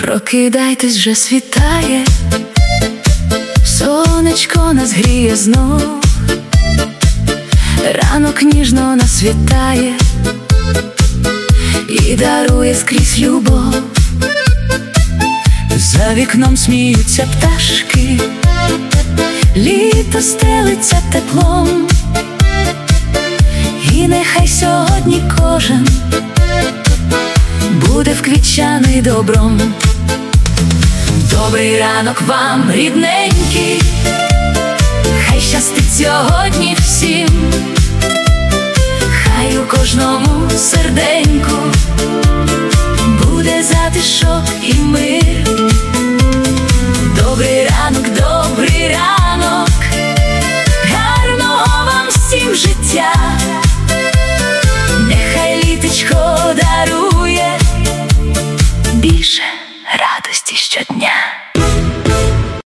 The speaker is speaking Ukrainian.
Прокидайтесь, вже світає, сонечко нас гріє знов, ранок ніжно нас вітає і дарує скрізь любов. За вікном сміються пташки, літо стелиться теплом, і нехай сьогодні кожен буде вквітчаний добром. Добрий ранок вам, рідненькі, хай щастить сьогодні всім, хай у кожному серденьку буде затишок і мир. Добрий ранок, гарного вам всім життя, нехай літечко дарує більше радості щодня.